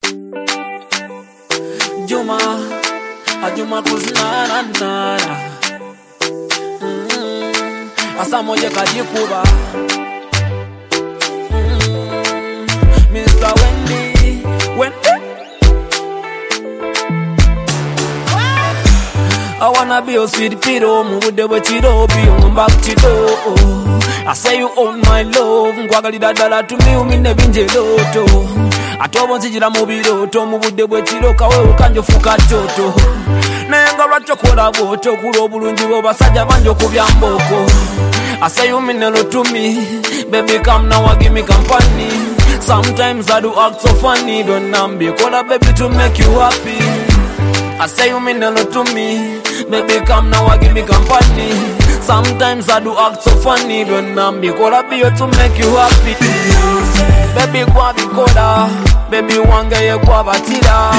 Juma, Juma kuzinana nana. Asa moje kajikuba. Mr. Wendy. I wanna be a sweet piro, move the way chiro, be on back chiro. I say you own my love, ngwagali dadala to me, umine binje loto. Atobo nzijira mubiro, to move the way chiro, kawe ukanjo fuka toto. Nenga racho kola boto, kuro bulunji basajja banjo kubyamboko. I say you mean a lot to me, baby come now and give me company. Sometimes I do act so funny, don't nambi, call a baby to make you happy. I say you mean a lot to me, baby come now and give me company. Sometimes I do act so funny, don't nambi, call a baby to make you happy. Baby kwa bikoda, baby wange ye kwa batira.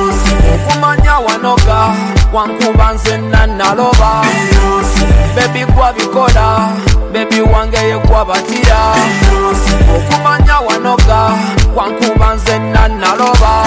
Kumanya wanoga, wankubanze nanaloba. Baby kwa bikoda, baby wange ye kwa batira. Kumanya wanoga, wankubanze nanaloba.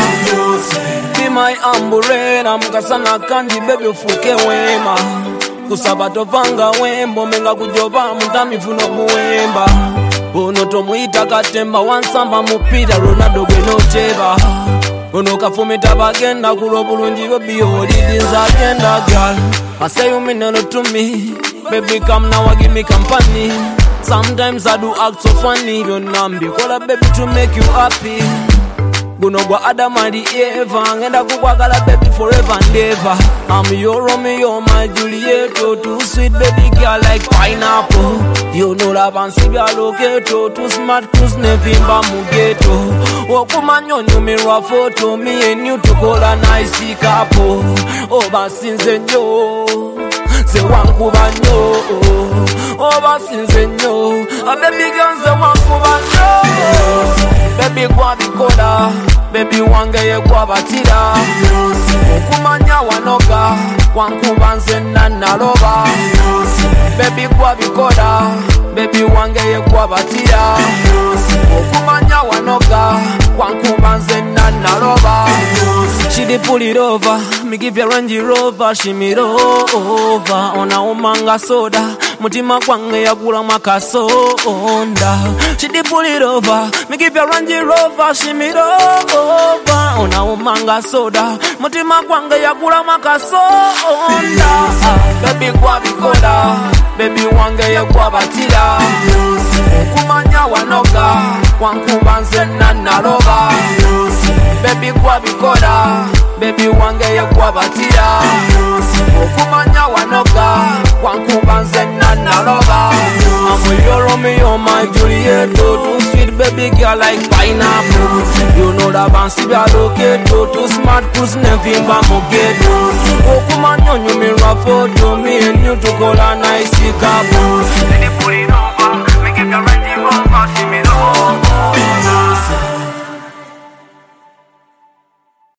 Be my umbrella, mkasana kandi baby ufuke wema. Kusabato vanga wembo, menga kujoba mutami funo muwemba. Ono tomuita katemba, wansamba mupira, Ronaldo gwe noteba. Ono kafumita bagenda, kulo bulungi biyo lidinza agenda girl. I say you mean a lot to me, baby come now and give me company. Sometimes I do act so funny, don't nambi, call a baby to make you happy. Guno gwa Adam and Eva, ngenda kukwagala baby forever and ever. I'm your Romeo, my Juliet, too sweet baby girl like pineapple. You know that fancy girl locato, too smart cruise nevimba mugeto. Okumanyo nyumira photo, me and you to call a nice couple. Oba sinze nyo, se wankuba nyo. Oba sinze nyo, a baby girl se wankuba nyo. Baby kwa bikoda, baby wange ye kwa batira. Kumanya wanoga, wankubanze nanaloba. Baby kwa bikoda, baby wange ye kwa batira. Kumanya wanoga, wankubanze nanaloba. She dey pull it over, me give you Range Rover, she me over. Ona umanga soda, mutima kwange yagula makasonda. She dey pull it over, me give you Range Rover, she me over. Ona umanga soda, mutima kwange yagula makasonda. Baby kwa bikoda, baby wange ye kwa batira. Kumanya wanoga, wankubanze nanaloba. Baby kwa bikoda, baby wange ye kwa batira. Kumanya wanoga, wankubanze nanaloba. I'm your Romeo, my Juliet, too sweet baby girl like pineapple. You know that fancy girl locato, too smart cruise nevimba mugeto. Kumanya nyumira photo, me and you to call a nice couple.